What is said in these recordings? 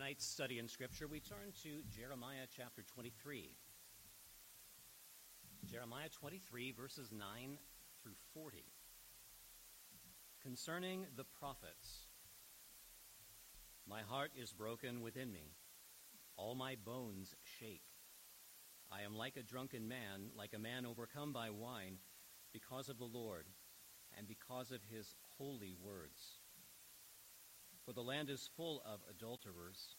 tonight's study in Scripture, we turn to Jeremiah chapter 23. Jeremiah 23, verses 9 through 40. Concerning the prophets, my heart is broken within me. All my bones shake. I am like a drunken man, like a man overcome by wine, because of the Lord and because of his holy words. For the land is full of adulterers,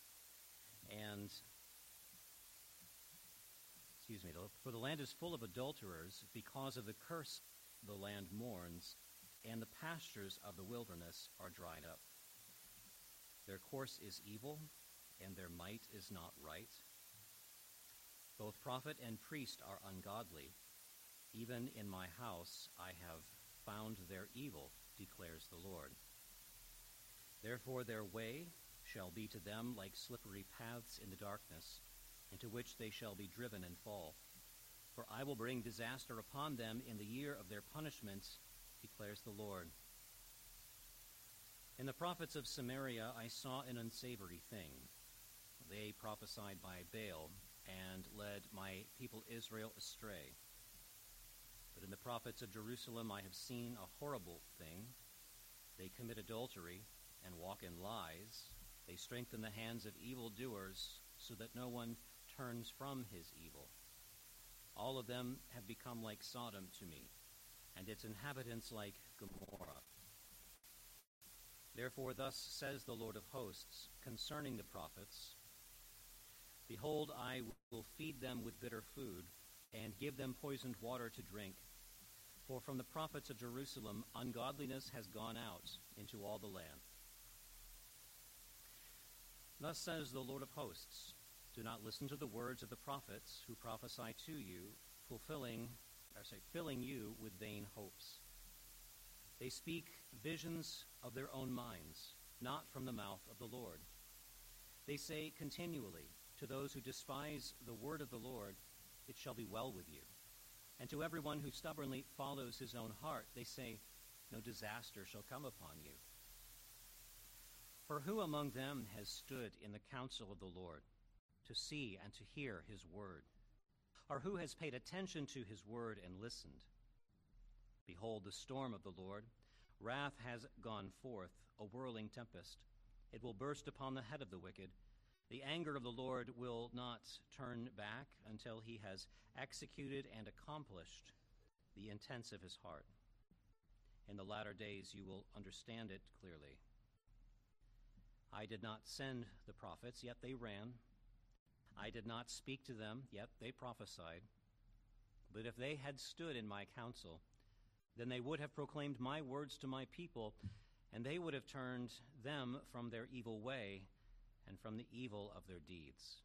for the land is full of adulterers because of the curse the land mourns, and the pastures of the wilderness are dried up. Their course is evil, and their might is not right. Both prophet and priest are ungodly. Even in my house I have found their evil, declares the Lord. Therefore their way shall be to them like slippery paths in the darkness, into which they shall be driven and fall. For I will bring disaster upon them in the year of their punishment, declares the Lord. In the prophets of Samaria I saw an unsavory thing. They prophesied by Baal and led my people Israel astray. But in the prophets of Jerusalem I have seen a horrible thing. They commit adultery and walk in lies. They strengthen the hands of evildoers so that no one turns from his evil. All of them have become like Sodom to me, and its inhabitants like Gomorrah. Therefore thus says the Lord of hosts concerning the prophets, behold, I will feed them with bitter food and give them poisoned water to drink. For from the prophets of Jerusalem ungodliness has gone out into all the land. Thus says the Lord of hosts, do not listen to the words of the prophets who prophesy to you, filling you with vain hopes. They speak visions of their own minds, not from the mouth of the Lord. They say continually to those who despise the word of the Lord, it shall be well with you. And to everyone who stubbornly follows his own heart, they say, no disaster shall come upon you. For who among them has stood in the counsel of the Lord to see and to hear his word? Or who has paid attention to his word and listened? Behold, the storm of the Lord, wrath has gone forth, a whirling tempest. It will burst upon the head of the wicked. The anger of the Lord will not turn back until he has executed and accomplished the intents of his heart. In the latter days you will understand it clearly. I did not send the prophets, yet they ran. I did not speak to them, yet they prophesied. But if they had stood in my counsel, then they would have proclaimed my words to my people, and they would have turned them from their evil way and from the evil of their deeds.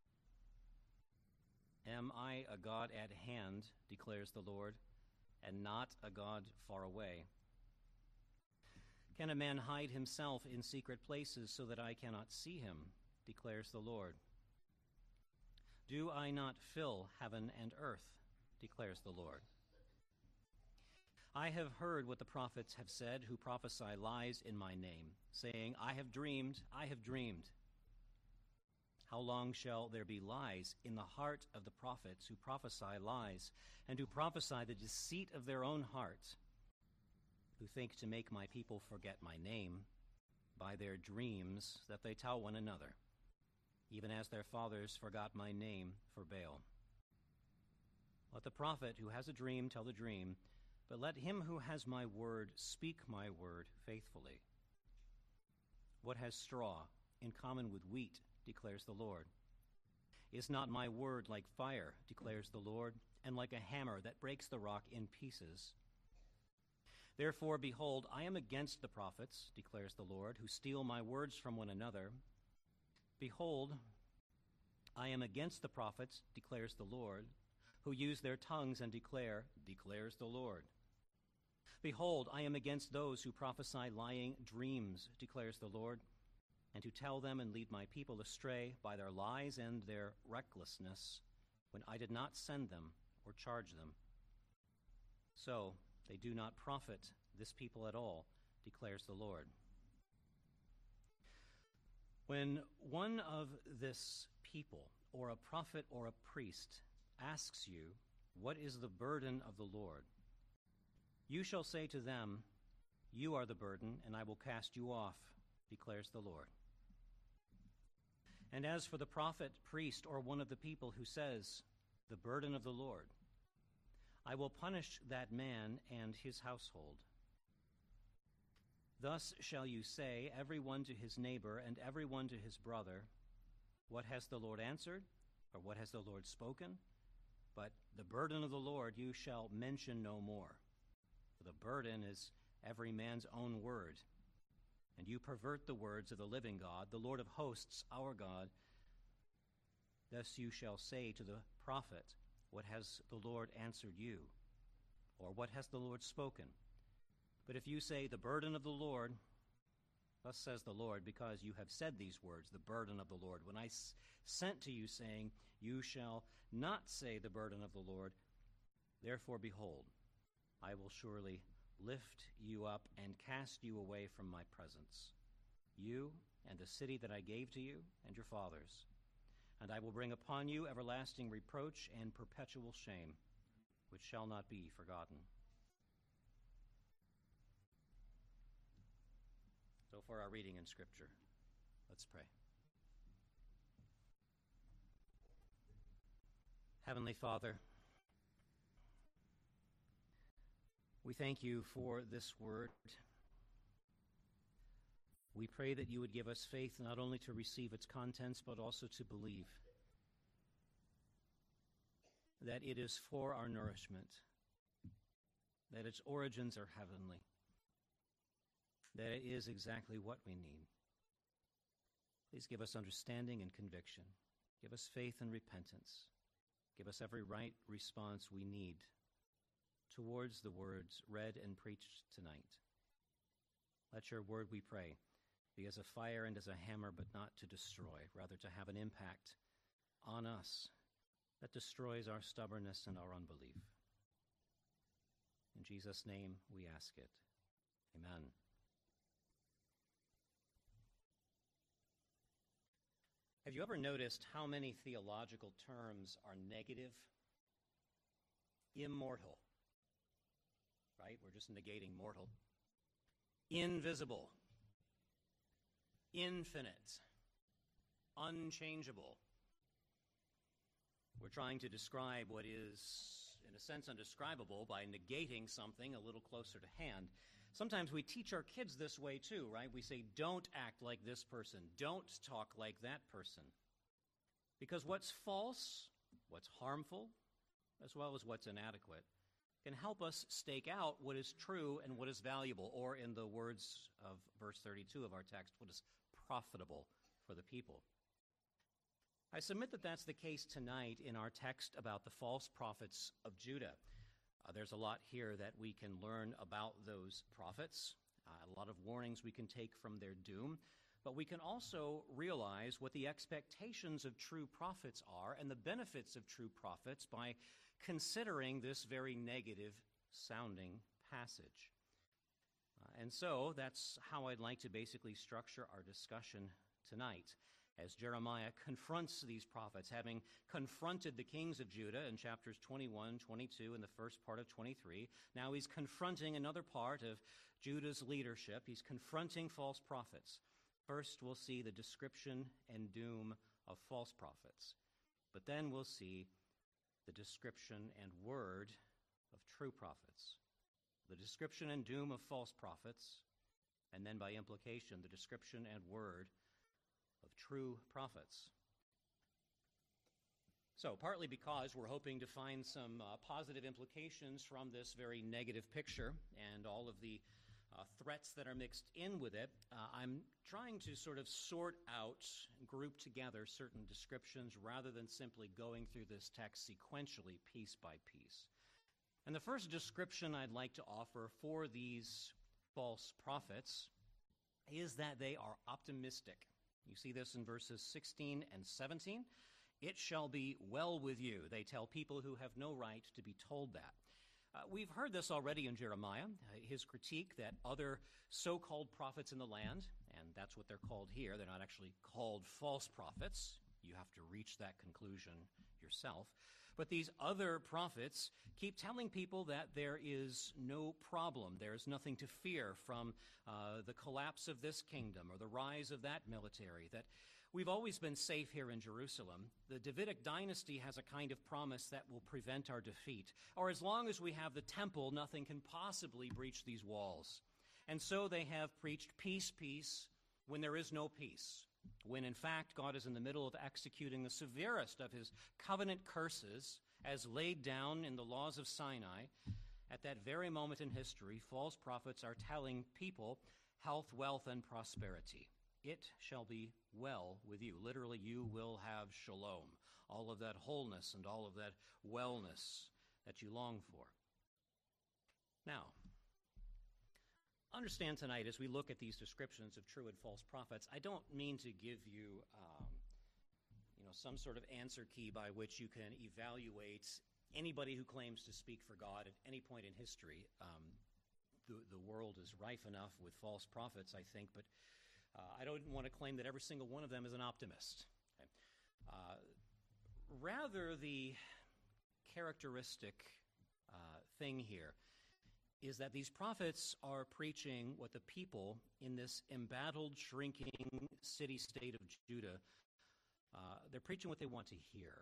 Am I a God at hand, declares the Lord, and not a God far away? Can a man hide himself in secret places so that I cannot see him, declares the Lord? Do I not fill heaven and earth, declares the Lord? I have heard what the prophets have said who prophesy lies in my name, saying, I have dreamed, I have dreamed. How long shall there be lies in the heart of the prophets who prophesy lies, and who prophesy the deceit of their own heart, who think to make my people forget my name by their dreams that they tell one another, even as their fathers forgot my name for Baal? Let the prophet who has a dream tell the dream, but let him who has my word speak my word faithfully. What has straw in common with wheat, declares the Lord? Is not my word like fire, declares the Lord, and like a hammer that breaks the rock in pieces? Therefore, behold, I am against the prophets, declares the Lord, who steal my words from one another. Behold, I am against the prophets, declares the Lord, who use their tongues and declare, declares the Lord. Behold, I am against those who prophesy lying dreams, declares the Lord, and who tell them and lead my people astray by their lies and their recklessness, when I did not send them or charge them. So they do not profit this people at all, declares the Lord. When one of this people, or a prophet or a priest, asks you, "What is the burden of the Lord?" you shall say to them, "You are the burden, and I will cast you off, declares the Lord." And as for the prophet, priest, or one of the people who says, "The burden of the Lord," I will punish that man and his household. Thus shall you say, every one to his neighbor and every one to his brother, "What has the Lord answered?" or "What has the Lord spoken?" But the burden of the Lord you shall mention no more. For the burden is every man's own word. And you pervert the words of the living God, the Lord of hosts, our God. Thus you shall say to the prophet, "What has the Lord answered you?" or "What has the Lord spoken?" But if you say, "The burden of the Lord," thus says the Lord, because you have said these words, "The burden of the Lord," when I sent to you, saying, "You shall not say the burden of the Lord," therefore behold, I will surely lift you up and cast you away from my presence, you and the city that I gave to you and your fathers. And I will bring upon you everlasting reproach and perpetual shame, which shall not be forgotten. So for our reading in Scripture, let's pray. Heavenly Father, we thank you for this word. We pray that you would give us faith not only to receive its contents, but also to believe that it is for our nourishment, that its origins are heavenly, that it is exactly what we need. Please give us understanding and conviction. Give us faith and repentance. Give us every right response we need towards the words read and preached tonight. Let your word, we pray, be as a fire and as a hammer, but not to destroy, rather to have an impact on us that destroys our stubbornness and our unbelief. In Jesus' name we ask it. Amen. Have you ever noticed how many theological terms are negative? Immortal. Right? We're just negating mortal. Invisible. Infinite. Unchangeable. We're trying to describe what is, in a sense, undescribable by negating something a little closer to hand. Sometimes we teach our kids this way too, right? We say, "Don't act like this person. Don't talk like that person." Because what's false, what's harmful, as well as what's inadequate, can help us stake out what is true and what is valuable, or in the words of verse 32 of our text, what is profitable for the people. I submit that that's the case tonight in our text about the false prophets of Judah. There's a lot here that we can learn about those prophets, a lot of warnings we can take from their doom, but we can also realize what the expectations of true prophets are and the benefits of true prophets by considering this very negative-sounding passage. And so that's how I'd like to basically structure our discussion tonight, as Jeremiah confronts these prophets, having confronted the kings of Judah in chapters 21, 22, and the first part of 23. Now he's confronting another part of Judah's leadership. He's confronting false prophets. First, we'll see the description and doom of false prophets. But then we'll see the description and word of true prophets. The description and doom of false prophets, and then by implication, the description and word of true prophets. So, partly because we're hoping to find some positive implications from this very negative picture and all of the threats that are mixed in with it, I'm trying to sort of sort out, group together certain descriptions rather than simply going through this text sequentially, piece by piece. And the first description I'd like to offer for these false prophets is that they are optimistic. You see this in verses 16 and 17. "It shall be well with you," they tell people who have no right to be told that. We've heard this already in Jeremiah, his critique that other so-called prophets in the land, and and that's what they're called here. They're not actually called false prophets. You have to reach that conclusion yourself. But these other prophets keep telling people that there is no problem. There's nothing to fear from the collapse of this kingdom or the rise of that military, that we've always been safe here in Jerusalem. The Davidic dynasty has a kind of promise that will prevent our defeat. Or as long as we have the temple, nothing can possibly breach these walls. And so they have preached peace, peace, when there is no peace. When in fact God is in the middle of executing the severest of his covenant curses as laid down in the laws of Sinai, at that very moment in history, false prophets are telling people health, wealth, and prosperity. It shall be well with you. Literally, you will have shalom, all of that wholeness and all of that wellness that you long for. Now, understand tonight, as we look at these descriptions of true and false prophets, I don't mean to give you, some sort of answer key by which you can evaluate anybody who claims to speak for God at any point in history. The world is rife enough with false prophets, I think, but I don't want to claim that every single one of them is an optimist. Okay? Rather, the characteristic thing here is that these prophets are preaching what the people in this embattled, shrinking city-state of Judah, they're preaching what they want to hear.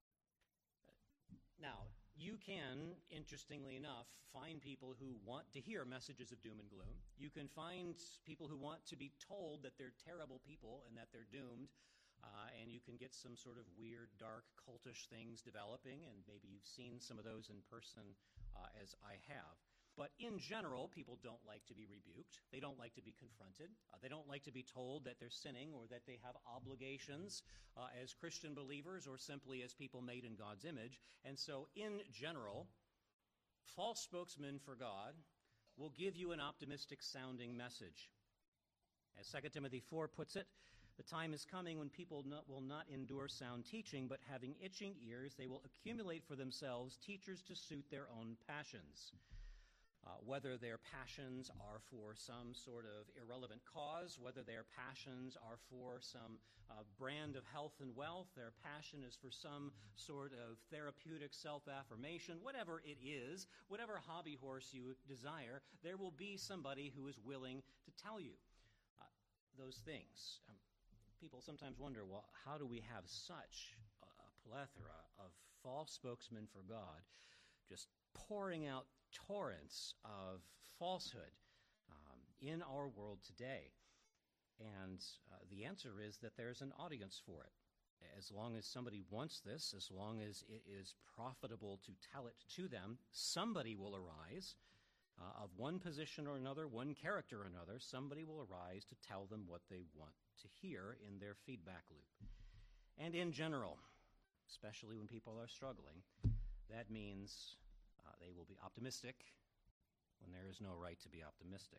Now, you can, interestingly enough, find people who want to hear messages of doom and gloom. You can find people who want to be told that they're terrible people and that they're doomed, and you can get some sort of weird, dark, cultish things developing, and maybe you've seen some of those in person as I have. But in general, people don't like to be rebuked. They don't like to be confronted. They don't like to be told that they're sinning or that they have obligations as Christian believers or simply as people made in God's image. And so in general, false spokesmen for God will give you an optimistic-sounding message. As 2 Timothy 4 puts it, the time is coming when people will not endure sound teaching, but having itching ears, they will accumulate for themselves teachers to suit their own passions. Whether their passions are for some sort of irrelevant cause, whether their passions are for some brand of health and wealth, their passion is for some sort of therapeutic self-affirmation, whatever it is, whatever hobby horse you desire, there will be somebody who is willing to tell you those things. People sometimes wonder, well, how do we have such a plethora of false spokesmen for God just pouring out torrents of falsehood in our world today? And the answer is that there's an audience for it. As long as somebody wants this, as long as it is profitable to tell it to them, somebody will arise of one position or another, one character or another. Somebody will arise to tell them what they want to hear in their feedback loop. And in general, especially when people are struggling, that means they will be optimistic when there is no right to be optimistic.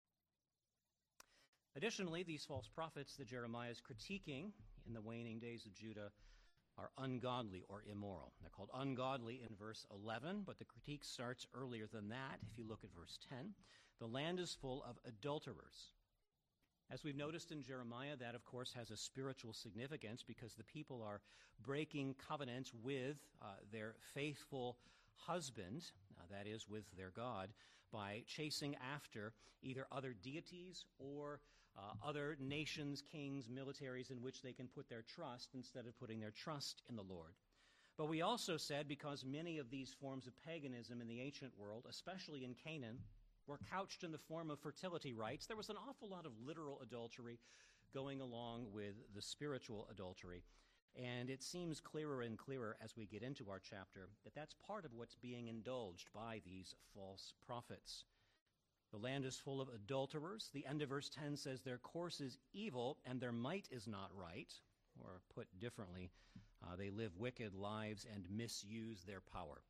Additionally, these false prophets that Jeremiah is critiquing in the waning days of Judah are ungodly or immoral. They're called ungodly in verse 11, but the critique starts earlier than that. If you look at verse 10, the land is full of adulterers. As we've noticed in Jeremiah, that of course has a spiritual significance because the people are breaking covenant with their faithful husband, that is, with their God, by chasing after either other deities or other nations, kings, militaries in which they can put their trust instead of putting their trust in the Lord. But we also said because many of these forms of paganism in the ancient world, especially in Canaan, were couched in the form of fertility rites, there was an awful lot of literal adultery going along with the spiritual adultery. And it seems clearer and clearer as we get into our chapter that that's part of what's being indulged by these false prophets. The land is full of adulterers. The end of verse 10 says their course is evil and their might is not right. Or put differently, they live wicked lives and misuse their power.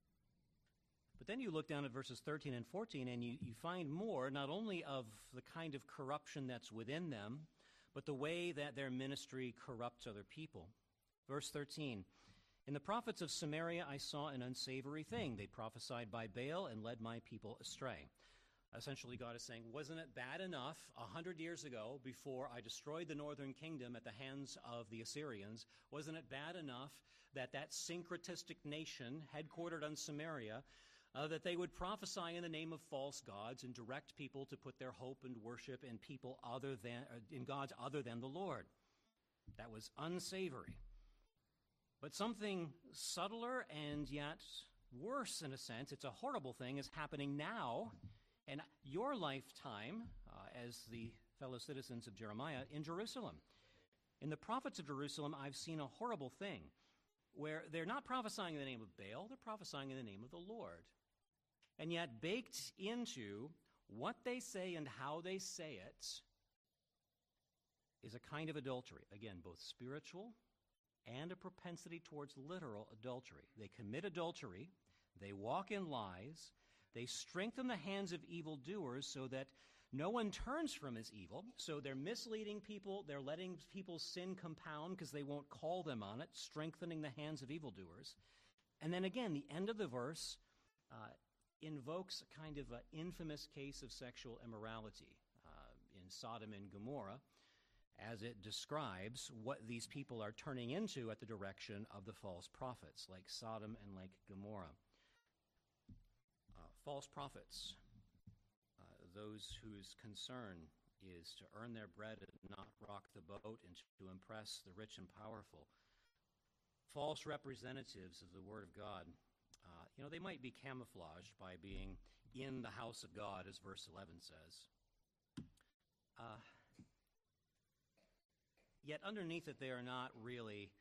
But then you look down at verses 13 and 14 and you find more, not only of the kind of corruption that's within them, but the way that their ministry corrupts other people. Verse 13, in the prophets of Samaria I saw an unsavory thing. They prophesied by Baal and led my people astray. Essentially, God is saying, wasn't it bad enough 100 years ago, before I destroyed the northern kingdom at the hands of the Assyrians, wasn't it bad enough that that syncretistic nation headquartered on Samaria, that they would prophesy in the name of false gods and direct people to put their hope and worship in in gods other than the Lord? That was unsavory. But something subtler and yet worse, in a sense, it's a horrible thing, is happening now in your lifetime as the fellow citizens of Jeremiah in Jerusalem. In the prophets of Jerusalem, I've seen a horrible thing where they're not prophesying in the name of Baal, they're prophesying in the name of the Lord. And yet baked into what they say and how they say it is a kind of adultery. Again, both spiritual and a propensity towards literal adultery. They commit adultery, they walk in lies, they strengthen the hands of evildoers so that no one turns from his evil. So they're misleading people, they're letting people's sin compound because they won't call them on it, strengthening the hands of evildoers. And then again, the end of the verse invokes a kind of an infamous case of sexual immorality in Sodom and Gomorrah, as it describes what these people are turning into at the direction of the false prophets, like Sodom and like Gomorrah. False prophets, those whose concern is to earn their bread and not rock the boat and to impress the rich and powerful. False representatives of the Word of God. They might be camouflaged by being in the house of God, as verse 11 says. Yet underneath it, they are not really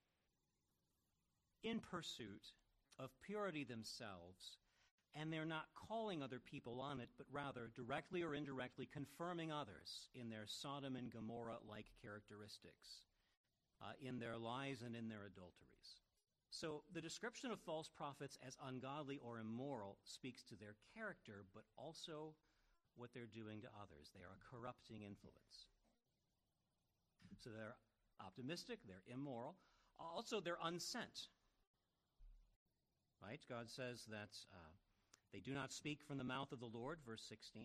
in pursuit of purity themselves, and they're not calling other people on it, but rather directly or indirectly confirming others in their Sodom and Gomorrah-like characteristics, in their lies and in their adulteries. So the description of false prophets as ungodly or immoral speaks to their character, but also what they're doing to others. They are a corrupting influence. So they're optimistic, they're immoral. Also, they're unsent. Right? God says that they do not speak from the mouth of the Lord, verse 16.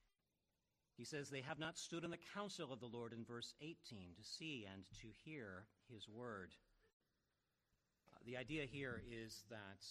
He says they have not stood in the counsel of the Lord in verse 18 to see and to hear his word. The idea here is that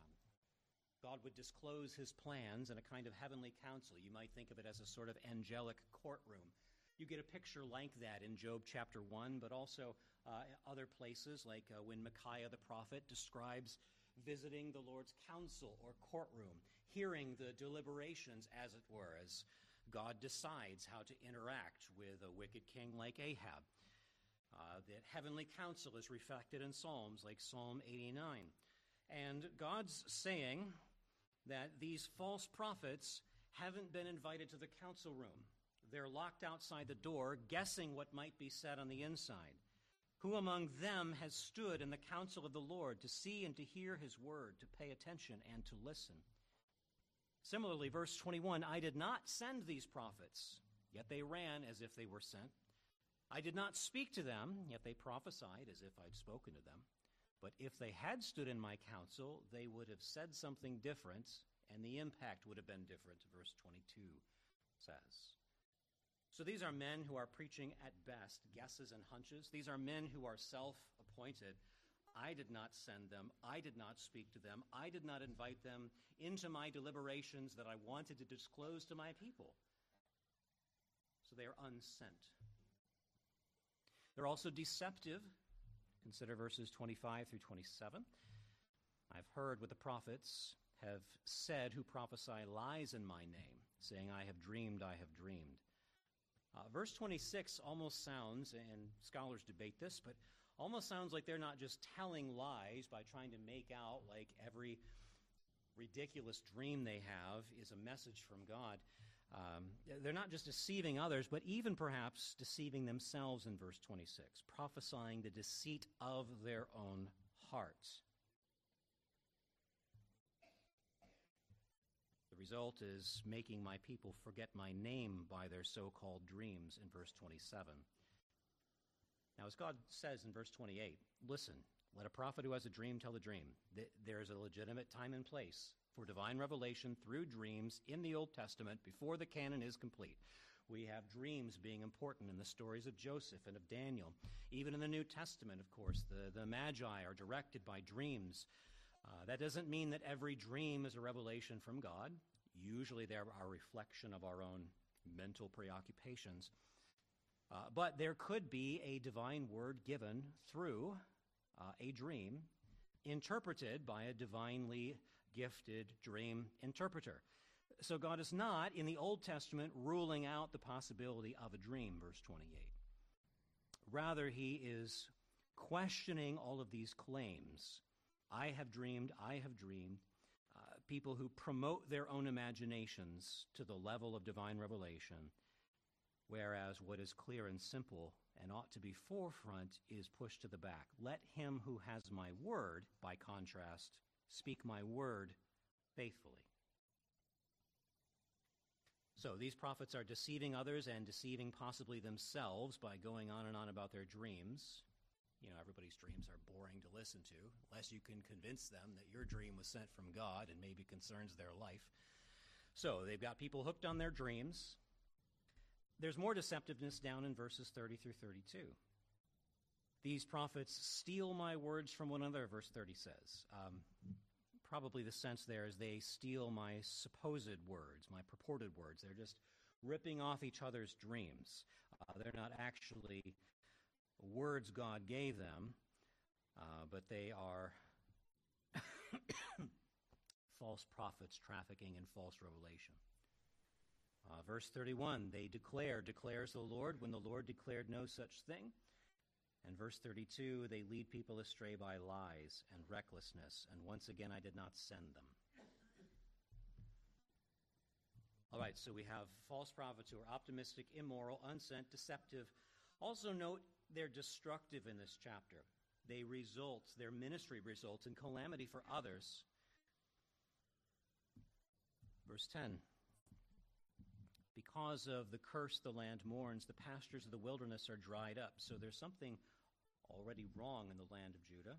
God would disclose his plans in a kind of heavenly council. You might think of it as a sort of angelic courtroom. You get a picture like that in Job chapter 1, but also other places, like when Micaiah the prophet describes visiting the Lord's council or courtroom, hearing the deliberations, as it were, as God decides how to interact with a wicked king like Ahab. That heavenly counsel is reflected in Psalms like Psalm 89. And God's saying that these false prophets haven't been invited to the council room. They're locked outside the door, guessing what might be said on the inside. Who among them has stood in the counsel of the Lord to see and to hear his word, to pay attention and to listen? Similarly, verse 21, I did not send these prophets, yet they ran as if they were sent. I did not speak to them, yet they prophesied as if I'd spoken to them. But if they had stood in my counsel, they would have said something different, and the impact would have been different, verse 22 says. So these are men who are preaching at best guesses and hunches. These are men who are self-appointed. I did not send them. I did not speak to them. I did not invite them into my deliberations that I wanted to disclose to my people. So they are unsent. They're also deceptive. Consider verses 25 through 27. I've heard what the prophets have said who prophesy lies in my name, saying, I have dreamed, I have dreamed. Verse 26 almost sounds, and scholars debate this, but almost sounds like they're not just telling lies by trying to make out like every ridiculous dream they have is a message from God. They're not just deceiving others, but even perhaps deceiving themselves in verse 26, prophesying the deceit of their own hearts. The result is making my people forget my name by their so-called dreams in verse 27. Now, as God says in verse 28, listen, let a prophet who has a dream tell the dream. There is a legitimate time and place for divine revelation through dreams in the Old Testament before the canon is complete. We have dreams being important in the stories of Joseph and of Daniel. Even in the New Testament, of course, the Magi are directed by dreams. That doesn't mean that every dream is a revelation from God. Usually they are a reflection of our own mental preoccupations. But there could be a divine word given through a dream, interpreted by a divinely gifted dream interpreter. So God is not, in the Old Testament, ruling out the possibility of a dream, verse 28. Rather, he is questioning all of these claims. I have dreamed, people who promote their own imaginations to the level of divine revelation, whereas what is clear and simple and ought to be forefront is pushed to the back. Let him who has my word, by contrast, speak my word faithfully. So these prophets are deceiving others and deceiving possibly themselves by going on and on about their dreams. You know, everybody's dreams are boring to listen to, unless you can convince them that your dream was sent from God and maybe concerns their life. So they've got people hooked on their dreams. There's more deceptiveness down in verses 30 through 32. These prophets steal my words from one another, verse 30 says. Probably the sense there is they steal my supposed words, my purported words. They're just ripping off each other's dreams. They're not actually words God gave them, but they are false prophets trafficking in false revelation. Verse 31, they declares the Lord, when the Lord declared no such thing. And verse 32, they lead people astray by lies and recklessness, and once again I did not send them. All right, so we have false prophets who are optimistic, immoral, unsent, deceptive. Also note they're destructive in this chapter. Their ministry results in calamity for others. Verse 10, because of the curse the land mourns, the pastures of the wilderness are dried up. So there's something already wrong in the land of Judah.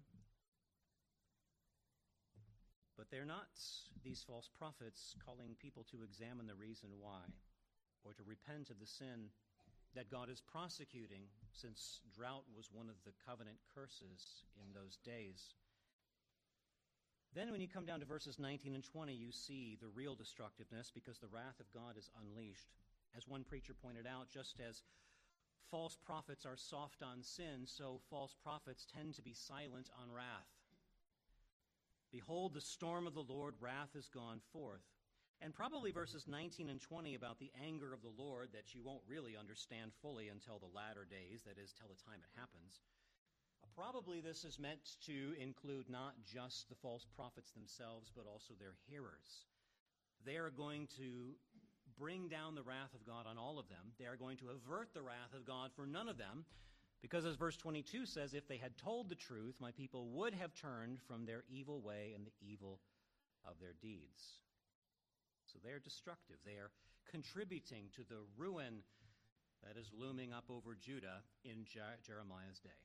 But they're not, these false prophets, calling people to examine the reason why, or to repent of the sin that God is prosecuting, since drought was one of the covenant curses in those days. Then when you come down to verses 19 and 20, you see the real destructiveness, because the wrath of God is unleashed. As one preacher pointed out, just as false prophets are soft on sin, so false prophets tend to be silent on wrath. Behold, the storm of the Lord, wrath is gone forth. And probably verses 19 and 20 about the anger of the Lord that you won't really understand fully until the latter days, that is, till the time it happens. Probably this is meant to include not just the false prophets themselves, but also their hearers. They are going to bring down the wrath of God on all of them. They are going to avert the wrath of God for none of them, because as verse 22 says, if they had told the truth, my people would have turned from their evil way and the evil of their deeds. So they are destructive. They are contributing to the ruin that is looming up over Judah in Jeremiah's day.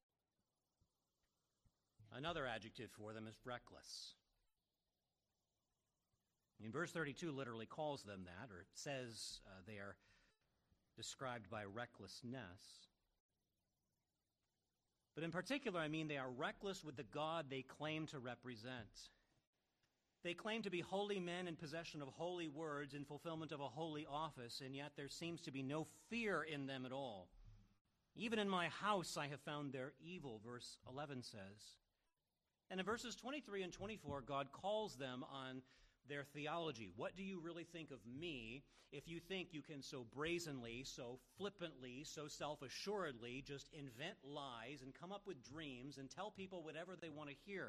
Another adjective for them is reckless. In verse 32 literally calls them that, or says they are described by recklessness. But in particular, I mean they are reckless with the God they claim to represent. They claim to be holy men in possession of holy words in fulfillment of a holy office, and yet there seems to be no fear in them at all. Even in my house I have found their evil, verse 11 says. And in verses 23 and 24, God calls them on their theology. What do you really think of me if you think you can so brazenly, so flippantly, so self-assuredly just invent lies and come up with dreams and tell people whatever they want to hear?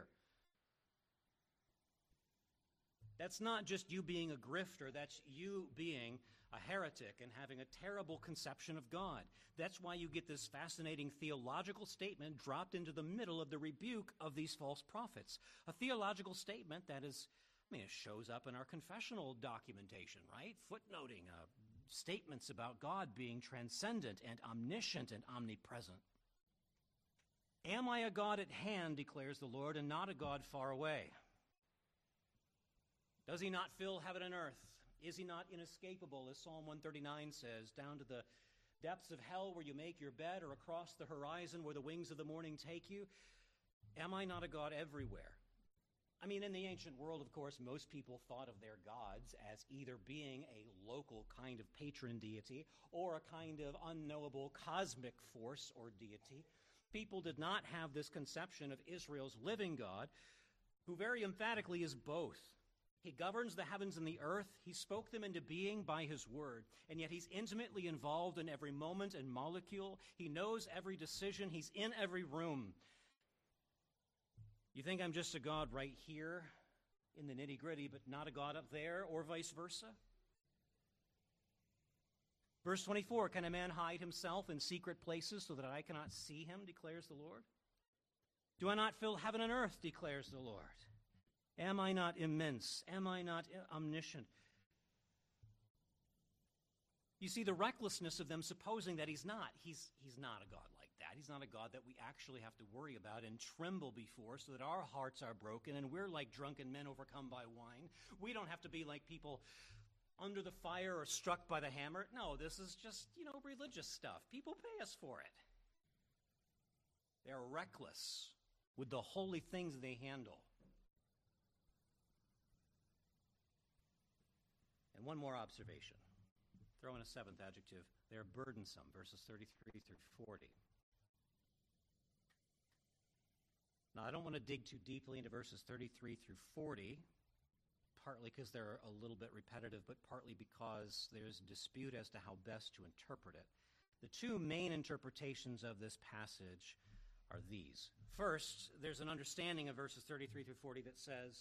That's not just you being a grifter, that's you being a heretic and having a terrible conception of God. That's why you get this fascinating theological statement dropped into the middle of the rebuke of these false prophets. A theological statement that is, it shows up in our confessional documentation, right? Footnoting statements about God being transcendent and omniscient and omnipresent. Am I a God at hand, declares the Lord, and not a God far away? Does he not fill heaven and earth? Is he not inescapable, as Psalm 139 says, down to the depths of hell where you make your bed, or across the horizon where the wings of the morning take you? Am I not a God everywhere? I mean, in the ancient world, of course, most people thought of their gods as either being a local kind of patron deity or a kind of unknowable cosmic force or deity. People did not have this conception of Israel's living God, who very emphatically is both. He governs the heavens and the earth. He spoke them into being by his word. And yet he's intimately involved in every moment and molecule. He knows every decision. He's in every room. You think I'm just a God right here in the nitty-gritty, but not a God up there, or vice versa? Verse 24, can a man hide himself in secret places so that I cannot see him, declares the Lord? Do I not fill heaven and earth, declares the Lord? Am I not immense? Am I not omniscient? You see the recklessness of them supposing that he's not. He's not a God like that. He's not a God that we actually have to worry about and tremble before so that our hearts are broken and we're like drunken men overcome by wine. We don't have to be like people under the fire or struck by the hammer. No, this is just, religious stuff. People pay us for it. They're reckless with the holy things they handle. And one more observation. Throw in a seventh adjective. They're burdensome, verses 33 through 40. Now, I don't want to dig too deeply into verses 33 through 40, partly because they're a little bit repetitive, but partly because there's a dispute as to how best to interpret it. The two main interpretations of this passage are these. First, there's an understanding of verses 33 through 40 that says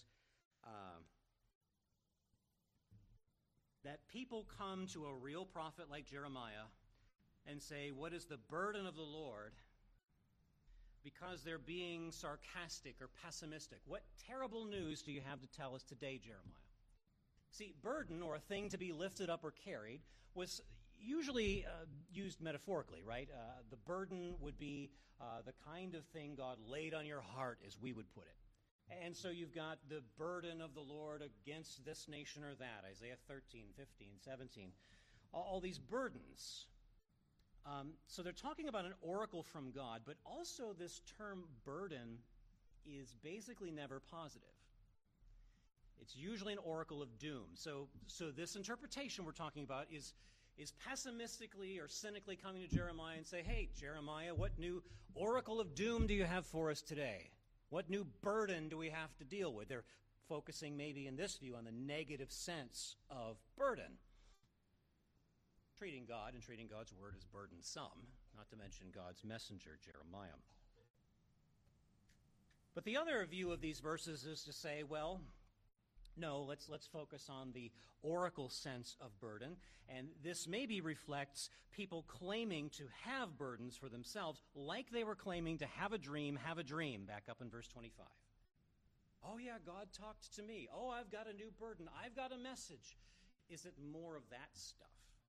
that people come to a real prophet like Jeremiah and say, what is the burden of the Lord? Because they're being sarcastic or pessimistic. What terrible news do you have to tell us today, Jeremiah? See, burden, or a thing to be lifted up or carried, was usually used metaphorically, right? The burden would be the kind of thing God laid on your heart, as we would put it. And so you've got the burden of the Lord against this nation or that, Isaiah 13, 15, 17, all these burdens. So they're talking about an oracle from God, but also this term burden is basically never positive. It's usually an oracle of doom. So this interpretation we're talking about is pessimistically or cynically coming to Jeremiah and say, hey, Jeremiah, what new oracle of doom do you have for us today? What new burden do we have to deal with? They're focusing maybe in this view on the negative sense of burden. Treating God and treating God's word as burdensome, not to mention God's messenger, Jeremiah. But the other view of these verses is to say, well, no, let's focus on the oracle sense of burden, and this maybe reflects people claiming to have burdens for themselves, like they were claiming to have a dream, back up in verse 25. Oh yeah, God talked to me. Oh, I've got a new burden. I've got a message. Is it more of that stuff?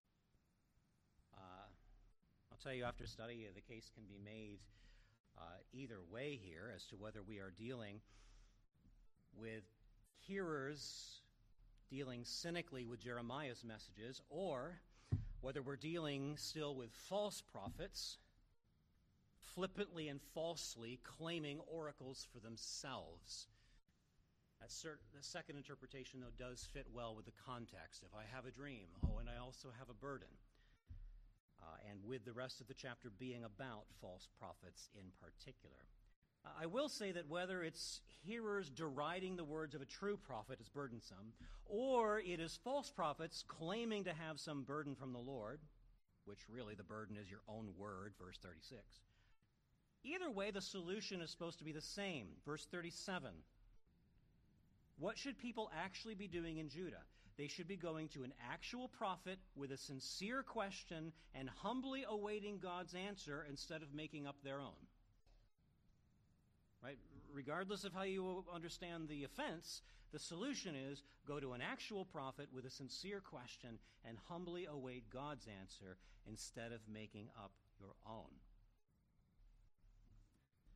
I'll tell you, after study, the case can be made either way here as to whether we are dealing with hearers dealing cynically with Jeremiah's messages, or whether we're dealing still with false prophets flippantly and falsely claiming oracles for themselves. The second interpretation, though, does fit well with the context. If I have a dream, and I also have a burden. And with the rest of the chapter being about false prophets in particular. I will say that whether it's hearers deriding the words of a true prophet as burdensome, or it is false prophets claiming to have some burden from the Lord, which really the burden is your own word, verse 36. Either way, the solution is supposed to be the same. Verse 37. What should people actually be doing in Judah? They should be going to an actual prophet with a sincere question and humbly awaiting God's answer instead of making up their own. Right? Regardless of how you understand the offense, the solution is go to an actual prophet with a sincere question and humbly await God's answer instead of making up your own.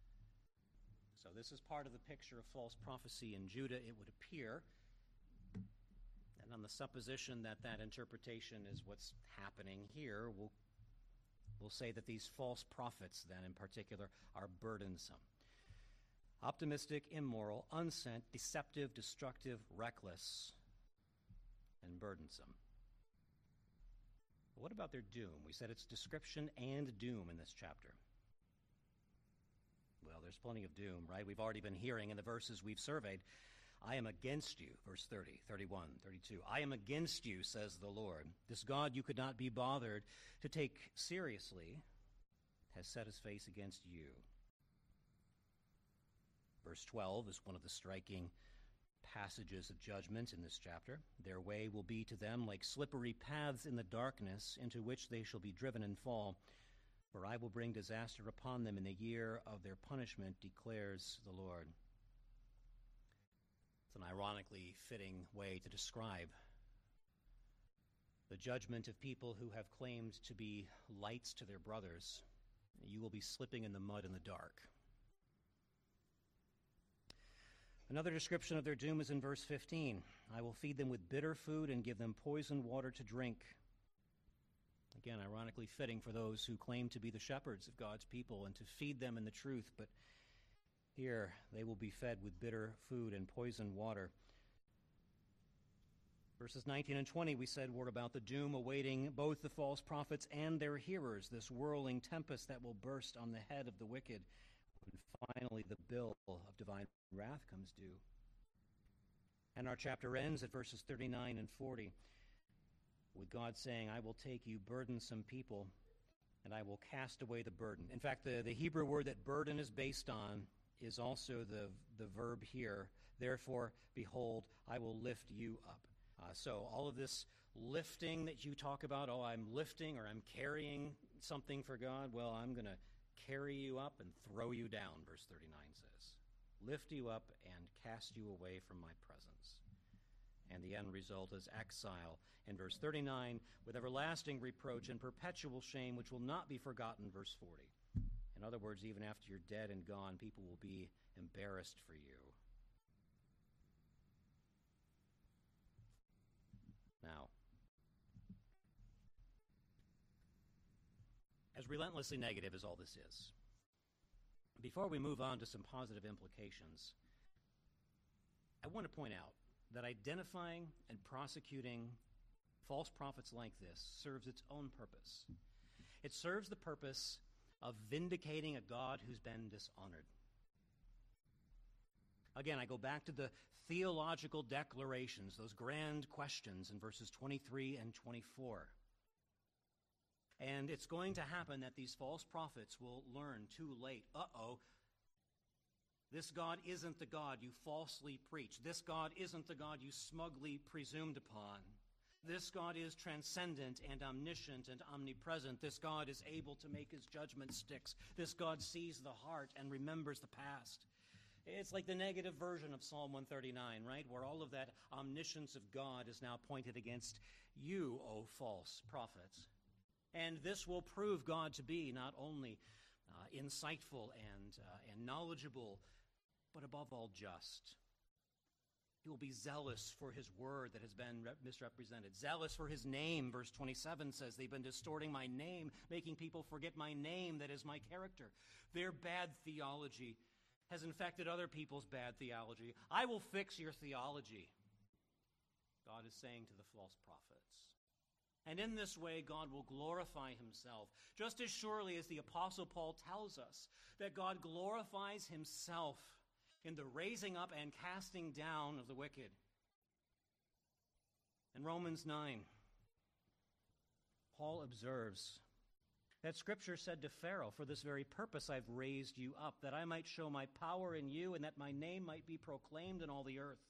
So this is part of the picture of false prophecy in Judah, it would appear. And on the supposition that that interpretation is what's happening here, we'll say that these false prophets, then in particular, are burdensome. Optimistic, immoral, unsent, deceptive, destructive, reckless, and burdensome. But what about their doom? We said it's description and doom in this chapter. Well, there's plenty of doom, right? We've already been hearing in the verses we've surveyed, I am against you, verse 30, 31, 32. I am against you, says the Lord. This God you could not be bothered to take seriously has set his face against you. Verse 12 is one of the striking passages of judgment in this chapter. Their way will be to them like slippery paths in the darkness, into which they shall be driven and fall. For I will bring disaster upon them in the year of their punishment, declares the Lord. It's an ironically fitting way to describe the judgment of people who have claimed to be lights to their brothers. You will be slipping in the mud in the dark. Another description of their doom is in verse 15. I will feed them with bitter food and give them poisoned water to drink. Again, ironically fitting for those who claim to be the shepherds of God's people and to feed them in the truth, but here they will be fed with bitter food and poisoned water. Verses 19 and 20, we said, were about the doom awaiting both the false prophets and their hearers, this whirling tempest that will burst on the head of the wicked when finally the bill of divine wrath comes due. And our chapter ends at verses 39 and 40 with God saying, I will take you burdensome people, and I will cast away the burden. In fact, the Hebrew word that burden is based on is also the verb here. Therefore, behold, I will lift you up. So all of this lifting that you talk about, oh, I'm lifting or I'm carrying something for God, well, I'm going to carry you up and throw you down, verse 39 says. Lift you up and cast you away from my presence. And the end result is exile in verse 39 with everlasting reproach and perpetual shame, which will not be forgotten, verse 40. In other words, even after you're dead and gone, people will be embarrassed for you. Now, as relentlessly negative as all this is, before we move on to some positive implications, I want to point out that identifying and prosecuting false prophets like this serves its own purpose. It serves the purpose of vindicating a God who's been dishonored. Again, I go back to the theological declarations, those grand questions in verses 23 and 24. And it's going to happen that these false prophets will learn too late, this God isn't the God you falsely preached. This God isn't the God you smugly presumed upon. This God is transcendent and omniscient and omnipresent. This God is able to make his judgment sticks. This God sees the heart and remembers the past. It's like the negative version of Psalm 139, right? Where all of that omniscience of God is now pointed against you, O false prophets. And this will prove God to be not only insightful and knowledgeable, but above all just. He will be zealous for his word that has been misrepresented. Zealous for his name, verse 27 says, they've been distorting my name, making people forget my name, that is my character. Their bad theology has infected other people's bad theology. I will fix your theology, God is saying to the false prophets. And in this way, God will glorify himself, just as surely as the Apostle Paul tells us that God glorifies himself in the raising up and casting down of the wicked. In Romans 9, Paul observes that Scripture said to Pharaoh, for this very purpose I've raised you up, that I might show my power in you and that my name might be proclaimed in all the earth.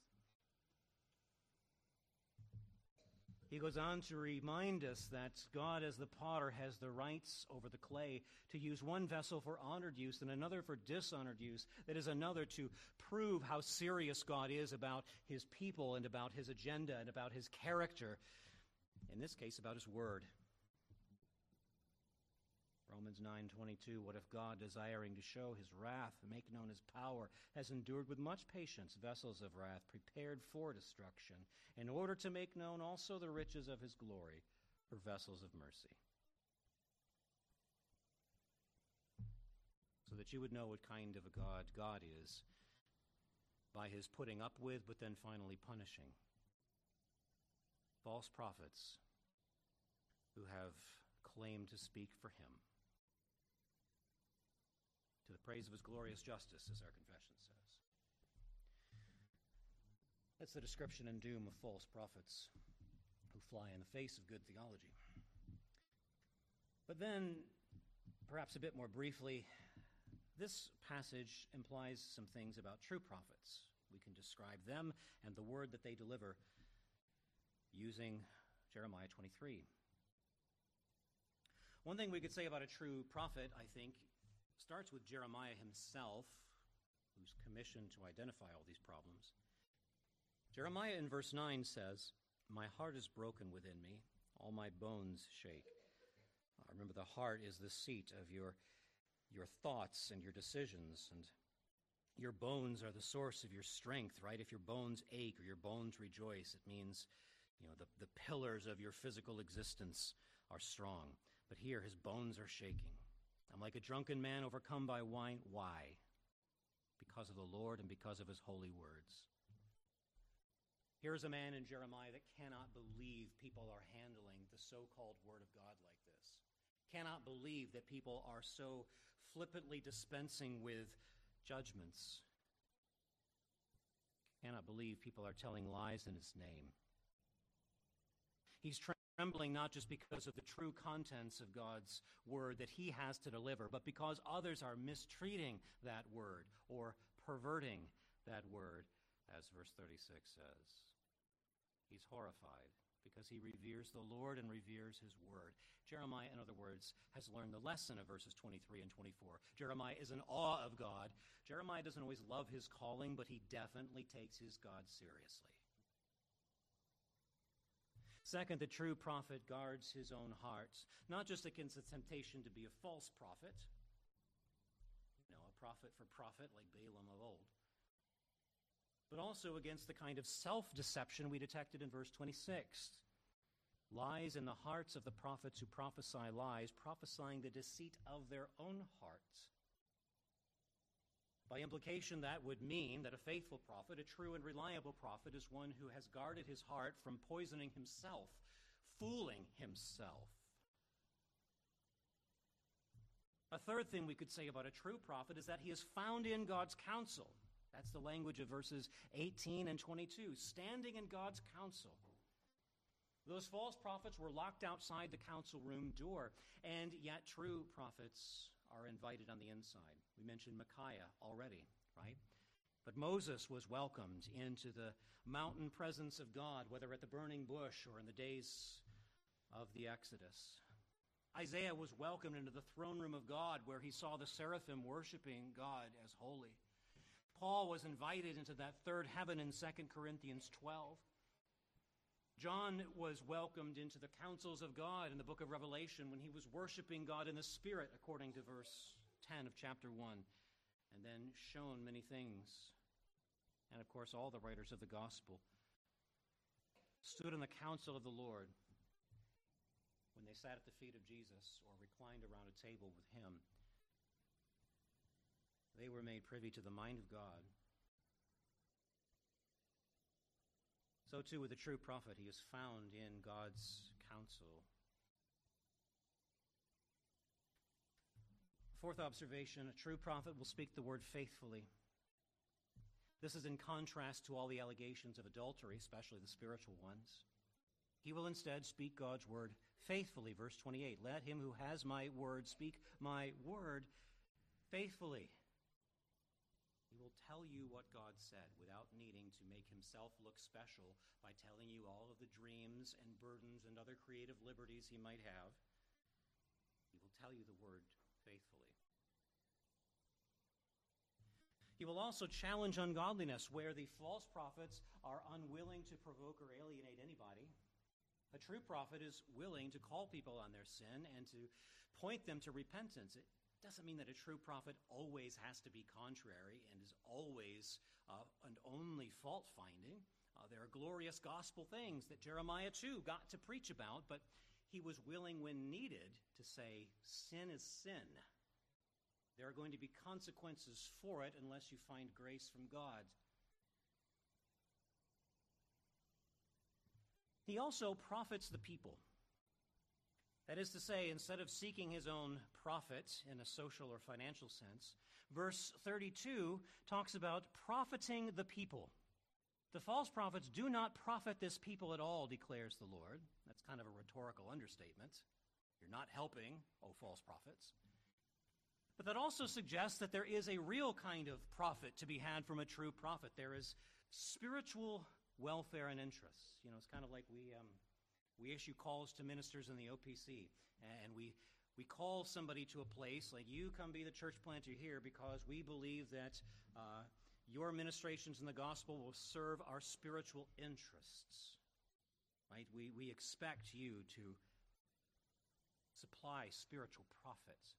He goes on to remind us that God, as the potter, has the rights over the clay to use one vessel for honored use and another for dishonored use. That is another to prove how serious God is about his people and about his agenda and about his character. In this case, about his word. Romans 9:22, what if God, desiring to show his wrath and make known his power, has endured with much patience vessels of wrath prepared for destruction, in order to make known also the riches of his glory for vessels of mercy. So that you would know what kind of a God God is by his putting up with, but then finally punishing false prophets who have claimed to speak for him, to the praise of his glorious justice, as our confession says. That's the description and doom of false prophets who fly in the face of good theology. But then, perhaps a bit more briefly, this passage implies some things about true prophets. We can describe them and the word that they deliver using Jeremiah 23. One thing we could say about a true prophet, I think, starts with Jeremiah himself, who's commissioned to identify all these problems. Jeremiah in verse 9 says, "My heart is broken within me, all my bones shake." Remember, the heart is the seat of your thoughts and your decisions, and your bones are the source of your strength, right? If your bones ache or your bones rejoice, it means, the pillars of your physical existence are strong. But here, his bones are shaking. I'm like a drunken man overcome by wine. Why? Because of the Lord and because of his holy words. Here's a man in Jeremiah that cannot believe people are handling the so-called word of God like this. Cannot believe that people are so flippantly dispensing with judgments. Cannot believe people are telling lies in his name. He's trembling not just because of the true contents of God's word that he has to deliver, but because others are mistreating that word or perverting that word, as verse 36 says. He's horrified because he reveres the Lord and reveres his word. Jeremiah, in other words, has learned the lesson of verses 23 and 24. Jeremiah is in awe of God. Jeremiah doesn't always love his calling, but he definitely takes his God seriously. Second, the true prophet guards his own heart, not just against the temptation to be a false prophet, a prophet for profit like Balaam of old, but also against the kind of self-deception we detected in verse 26. Lies in the hearts of the prophets who prophesy lies, prophesying the deceit of their own hearts. By implication, that would mean that a faithful prophet, a true and reliable prophet, is one who has guarded his heart from poisoning himself, fooling himself. A third thing we could say about a true prophet is that he is found in God's counsel. That's the language of verses 18 and 22, standing in God's counsel. Those false prophets were locked outside the council room door, and yet true prophets are invited on the inside. We mentioned Micaiah already, right? But Moses was welcomed into the mountain presence of God, whether at the burning bush or in the days of the Exodus. Isaiah was welcomed into the throne room of God, where he saw the seraphim worshiping God as holy. Paul was invited into that third heaven in 2 Corinthians 12. John was welcomed into the councils of God in the book of Revelation when he was worshiping God in the Spirit, according to verse 10 of chapter 1, and then shown many things. And of course, all the writers of the gospel stood in the council of the Lord when they sat at the feet of Jesus or reclined around a table with him. They were made privy to the mind of God. So too with a true prophet, he is found in God's counsel. Fourth observation, a true prophet will speak the word faithfully. This is in contrast to all the allegations of adultery, especially the spiritual ones. He will instead speak God's word faithfully. Verse 28, let him who has my word speak my word faithfully. He will tell you what God said without needing to make himself look special by telling you all of the dreams and burdens and other creative liberties he might have. He will tell you the word faithfully. He will also challenge ungodliness where the false prophets are unwilling to provoke or alienate anybody. A true prophet is willing to call people on their sin and to point them to repentance. It doesn't mean that a true prophet always has to be contrary and is always and only fault-finding. There are glorious gospel things that Jeremiah, too, got to preach about, but he was willing when needed to say, sin is sin. There are going to be consequences for it unless you find grace from God. He also profits the people. That is to say, instead of seeking his own profit in a social or financial sense, verse 32 talks about profiting the people. The false prophets do not profit this people at all, declares the Lord. That's kind of a rhetorical understatement. You're not helping, O false prophets. But that also suggests that there is a real kind of profit to be had from a true prophet. There is spiritual welfare and interests. You know, it's kind of like we issue calls to ministers in the OPC, and we call somebody to a place, like, you come be the church planter here because we believe that your administrations in the gospel will serve our spiritual interests, right? We expect you to supply spiritual profits.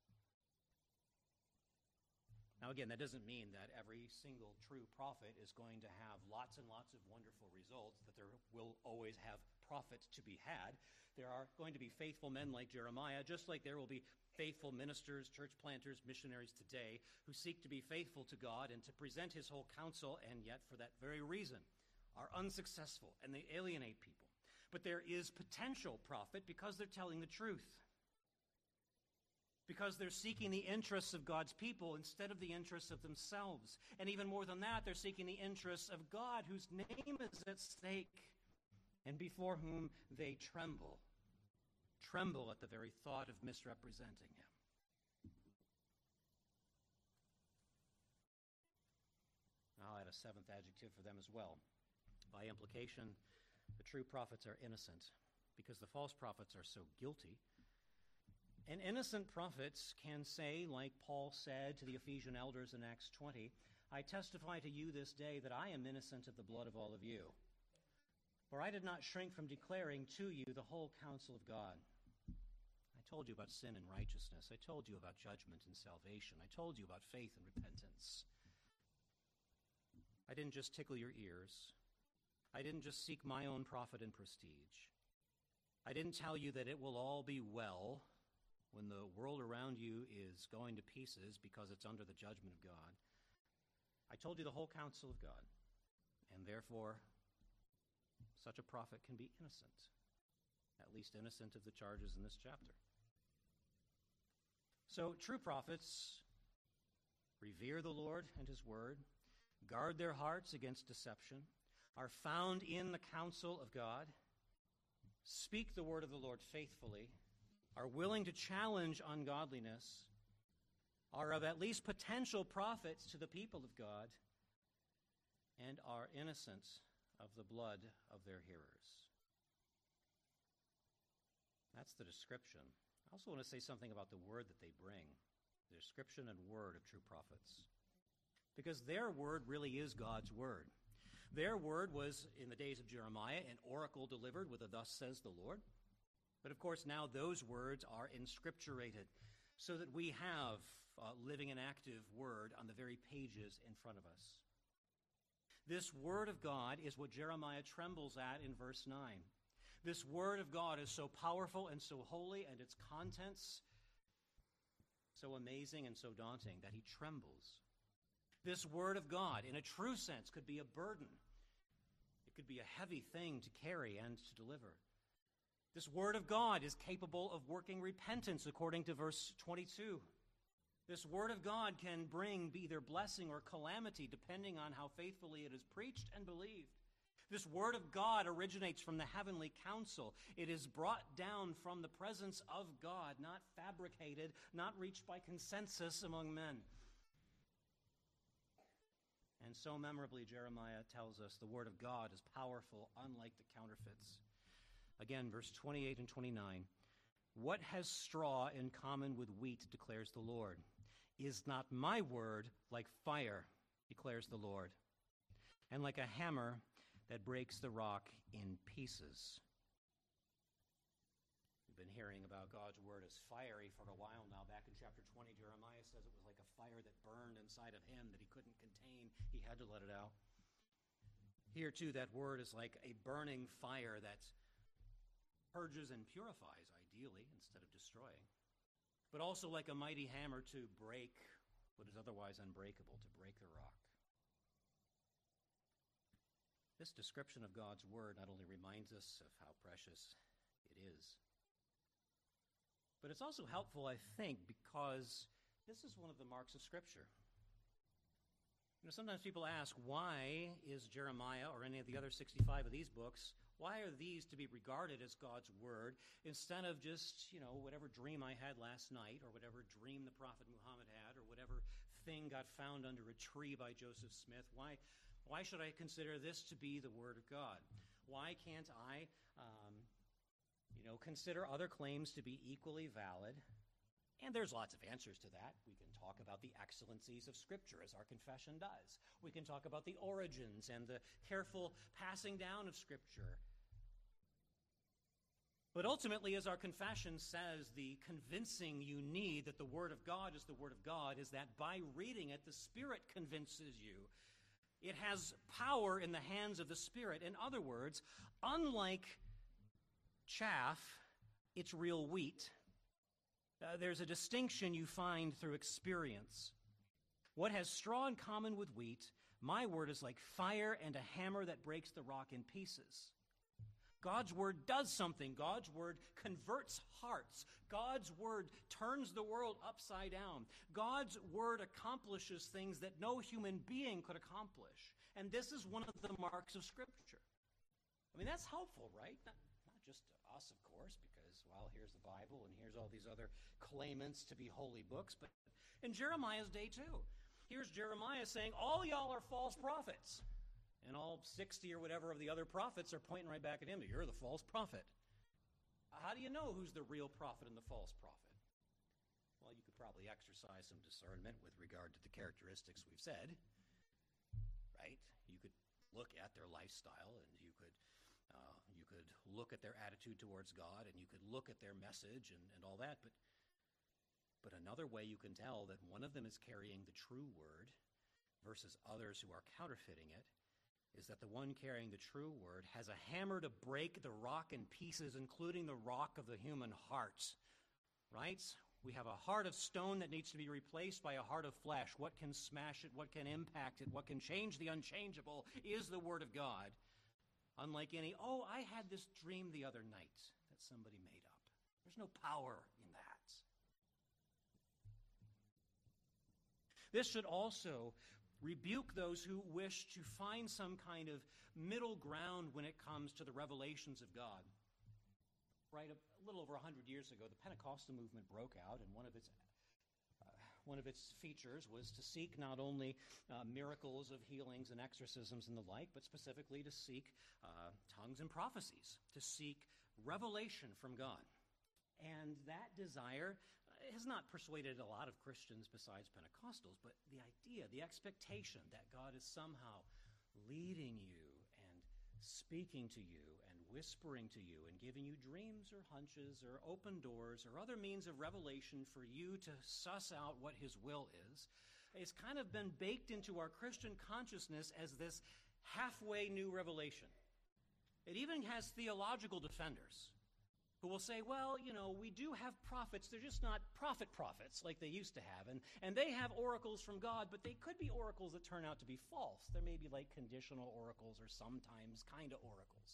Now, again, that doesn't mean that every single true prophet is going to have lots and lots of wonderful results, that there will always have profit to be had. There are going to be faithful men like Jeremiah, just like there will be faithful ministers, church planters, missionaries today who seek to be faithful to God and to present his whole counsel, and yet for that very reason are unsuccessful and they alienate people. But there is potential profit because they're telling the truth, because they're seeking the interests of God's people instead of the interests of themselves. And even more than that, they're seeking the interests of God, whose name is at stake and before whom they tremble at the very thought of misrepresenting him. I'll add a seventh adjective for them as well. By implication, the true prophets are innocent because the false prophets are so guilty. And innocent prophets can say, like Paul said to the Ephesian elders in Acts 20, I testify to you this day that I am innocent of the blood of all of you. For I did not shrink from declaring to you the whole counsel of God. I told you about sin and righteousness. I told you about judgment and salvation. I told you about faith and repentance. I didn't just tickle your ears. I didn't just seek my own profit and prestige. I didn't tell you that it will all be well when the world around you is going to pieces because it's under the judgment of God. I told you the whole counsel of God, and therefore such a prophet can be innocent, at least innocent of the charges in this chapter. So true prophets revere the Lord and his word, guard their hearts against deception, are found in the counsel of God, speak the word of the Lord faithfully, are willing to challenge ungodliness, are of at least potential profits to the people of God, and are innocent of the blood of their hearers. That's the description. I also want to say something about the word that they bring, the description and word of true prophets. Because their word really is God's word. Their word was, in the days of Jeremiah, an oracle delivered with a thus says the Lord. But of course, now those words are inscripturated so that we have a living and active word on the very pages in front of us. This word of God is what Jeremiah trembles at in verse 9. This word of God is so powerful and so holy, and its contents so amazing and so daunting that he trembles. This word of God, in a true sense, could be a burden. It could be a heavy thing to carry and to deliver. This word of God is capable of working repentance, according to verse 22. This word of God can bring either blessing or calamity, depending on how faithfully it is preached and believed. This word of God originates from the heavenly counsel. It is brought down from the presence of God, not fabricated, not reached by consensus among men. And so memorably, Jeremiah tells us the word of God is powerful, unlike the counterfeits. Again, verse 28 and 29. What has straw in common with wheat, declares the Lord? Is not my word like fire, declares the Lord, and like a hammer that breaks the rock in pieces? We've been hearing about God's word as fiery for a while now. Back in chapter 20, Jeremiah says it was like a fire that burned inside of him that he couldn't contain. He had to let it out. Here, too, that word is like a burning fire that purges and purifies, ideally, instead of destroying. But also like a mighty hammer to break what is otherwise unbreakable, to break the rock. This description of God's word not only reminds us of how precious it is, but it's also helpful, I think, because this is one of the marks of Scripture. Sometimes people ask, why is Jeremiah or any of the other 65 of these books, why are these to be regarded as God's word instead of just, whatever dream I had last night or whatever dream the Prophet Muhammad had or whatever thing got found under a tree by Joseph Smith? Why should I consider this to be the word of God? Why can't I, consider other claims to be equally valid? And there's lots of answers to that. We can talk about the excellencies of Scripture, as our confession does. We can talk about the origins and the careful passing down of Scripture. But ultimately, as our confession says, the convincing you need that the Word of God is the Word of God is that by reading it, the Spirit convinces you. It has power in the hands of the Spirit. In other words, unlike chaff, it's real wheat. There's a distinction you find through experience. What has straw in common with wheat, my word is like fire and a hammer that breaks the rock in pieces. God's word does something. God's word converts hearts. God's word turns the world upside down. God's word accomplishes things that no human being could accomplish. And this is one of the marks of Scripture. That's helpful, right? Not just to us, of course, because, here's the Bible and here's all these other claimants to be holy books, but in Jeremiah's day, too. Here's Jeremiah saying, all y'all are false prophets. And all 60 or whatever of the other prophets are pointing right back at him. You're the false prophet. How do you know who's the real prophet and the false prophet? Well, you could probably exercise some discernment with regard to the characteristics we've said, right? You could look at their lifestyle, and you could look at their attitude towards God, and you could look at their message and all that. But another way you can tell that one of them is carrying the true word versus others who are counterfeiting it is that the one carrying the true word has a hammer to break the rock in pieces, including the rock of the human heart. Right? We have a heart of stone that needs to be replaced by a heart of flesh. What can smash it? What can impact it? What can change the unchangeable is the word of God. Unlike any, I had this dream the other night that somebody made up. There's no power in that. This should also rebuke those who wish to find some kind of middle ground when it comes to the revelations of God. Right, a little over 100 years ago, the Pentecostal movement broke out, and one of its features was to seek not only miracles of healings and exorcisms and the like, but specifically to seek tongues and prophecies, to seek revelation from God. And that desire has not persuaded a lot of Christians besides Pentecostals, but the idea, the expectation that God is somehow leading you and speaking to you and whispering to you and giving you dreams or hunches or open doors or other means of revelation for you to suss out what his will is, it's kind of been baked into our Christian consciousness as this halfway new revelation. It even has theological defenders who will say, we do have prophets. They're just not prophets like they used to have. And they have oracles from God, but they could be oracles that turn out to be false. There may be like conditional oracles or sometimes kind of oracles.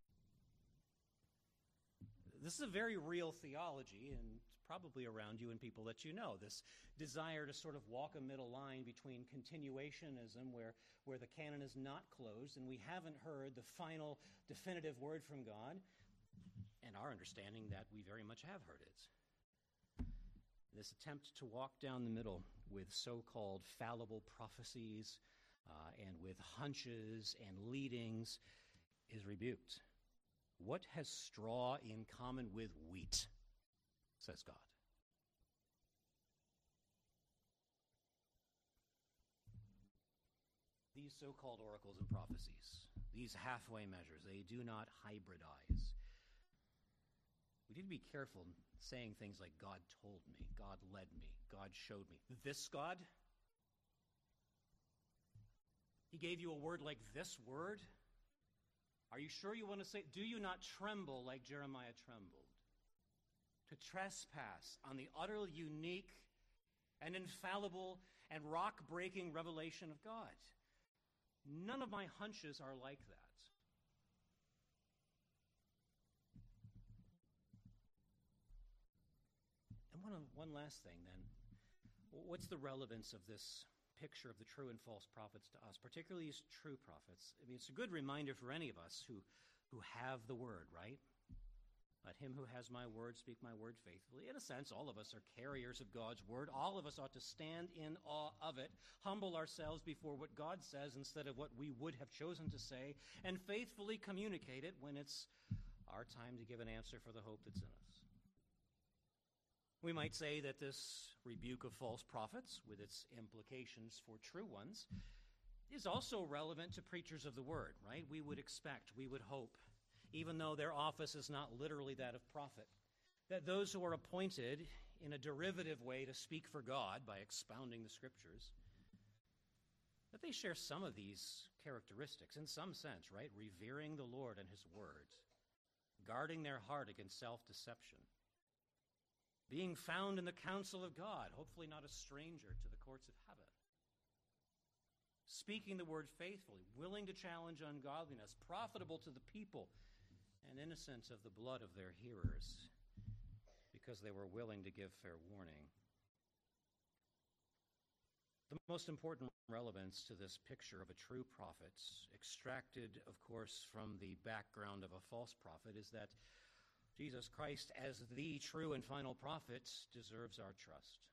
This is a very real theology, and it's probably around you and people that you know. This desire to sort of walk a middle line between continuationism, where the canon is not closed, and we haven't heard the final definitive word from God, and our understanding that we very much have heard it. This attempt to walk down the middle with so-called fallible prophecies and with hunches and leadings is rebuked. What has straw in common with wheat, says God? These so-called oracles and prophecies, these halfway measures, they do not hybridize. We need to be careful saying things like, God told me, God led me, God showed me. This God? He gave you a word like this word? Are you sure you want to say, do you not tremble like Jeremiah trembled? To trespass on the utterly unique and infallible and rock-breaking revelation of God. None of my hunches are like that. And one last thing then. What's the relevance of this picture of the true and false prophets to us, particularly as true prophets? I mean, it's a good reminder for any of us who have the word, right? Let him who has my word speak my word faithfully. In a sense, all of us are carriers of God's word. All of us ought to stand in awe of it, humble ourselves before what God says instead of what we would have chosen to say, and faithfully communicate it when it's our time to give an answer for the hope that's in us. We might say that this rebuke of false prophets, with its implications for true ones, is also relevant to preachers of the word, right? We would expect, we would hope, even though their office is not literally that of prophet, that those who are appointed in a derivative way to speak for God by expounding the scriptures, that they share some of these characteristics in some sense, right? Revering the Lord and his word, guarding their heart against self-deception, being found in the counsel of God, hopefully not a stranger to the courts of heaven, speaking the word faithfully, willing to challenge ungodliness, profitable to the people, and innocent of the blood of their hearers, because they were willing to give fair warning. The most important relevance to this picture of a true prophet, extracted, of course, from the background of a false prophet, is that Jesus Christ, as the true and final prophet, deserves our trust.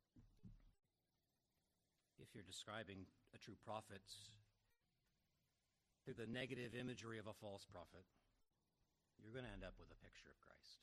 If you're describing a true prophet through the negative imagery of a false prophet, you're going to end up with a picture of Christ.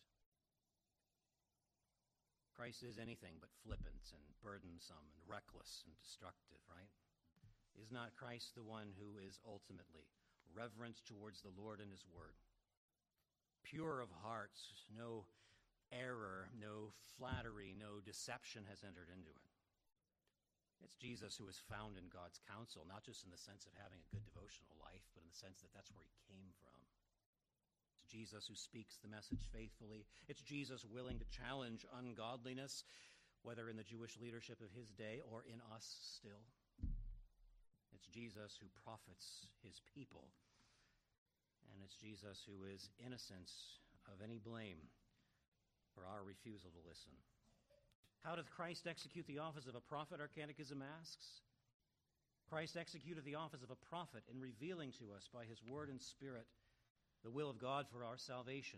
Christ is anything but flippant and burdensome and reckless and destructive, right? Is not Christ the one who is ultimately reverent towards the Lord and his word? Pure of heart, no error, no flattery, no deception has entered into it. It's Jesus who is found in God's counsel, not just in the sense of having a good devotional life, but in the sense that that's where he came from. It's Jesus who speaks the message faithfully. It's Jesus willing to challenge ungodliness, whether in the Jewish leadership of his day or in us still. It's Jesus who profits his people. And it's Jesus who is innocent of any blame for our refusal to listen. How doth Christ execute the office of a prophet, our catechism asks? Christ executed the office of a prophet in revealing to us by his word and spirit the will of God for our salvation.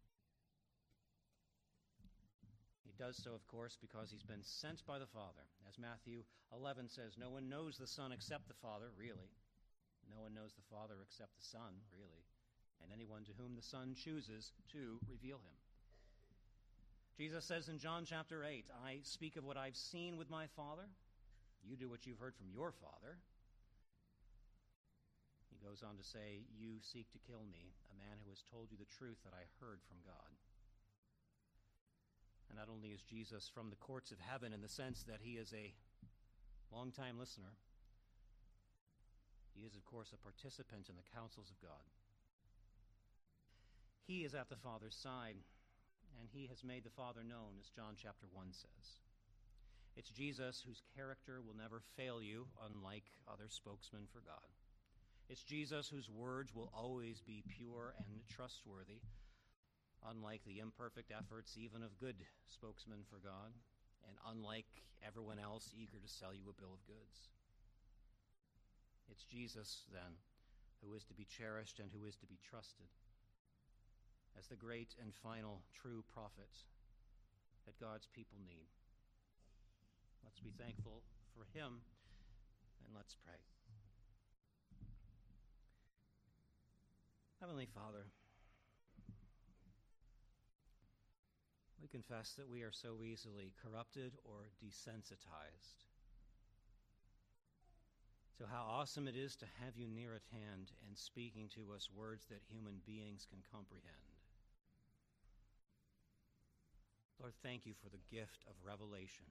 He does so, of course, because he's been sent by the Father. As Matthew 11 says, no one knows the Son except the Father, really. No one knows the Father except the Son, really. And anyone to whom the Son chooses to reveal him. Jesus says in John chapter 8, I speak of what I've seen with my Father. You do what you've heard from your Father. He goes on to say, you seek to kill me, a man who has told you the truth that I heard from God. And not only is Jesus from the courts of heaven in the sense that he is a longtime listener, he is, of course, a participant in the counsels of God. He is at the Father's side, and he has made the Father known, as John chapter 1 says. It's Jesus whose character will never fail you, unlike other spokesmen for God. It's Jesus whose words will always be pure and trustworthy, unlike the imperfect efforts even of good spokesmen for God, and unlike everyone else eager to sell you a bill of goods. It's Jesus, then, who is to be cherished and who is to be trusted as the great and final true prophet that God's people need. Let's be thankful for him, and let's pray. Heavenly Father, we confess that we are so easily corrupted or desensitized to how awesome it is to have you near at hand and speaking to us words that human beings can comprehend. Lord, thank you for the gift of revelation.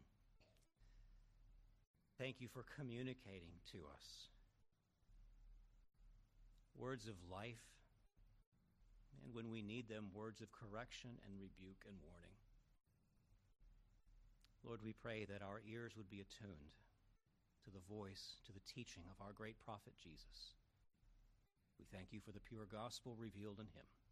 Thank you for communicating to us words of life, and when we need them, words of correction and rebuke and warning. Lord, we pray that our ears would be attuned to the voice, to the teaching of our great prophet Jesus. We thank you for the pure gospel revealed in him.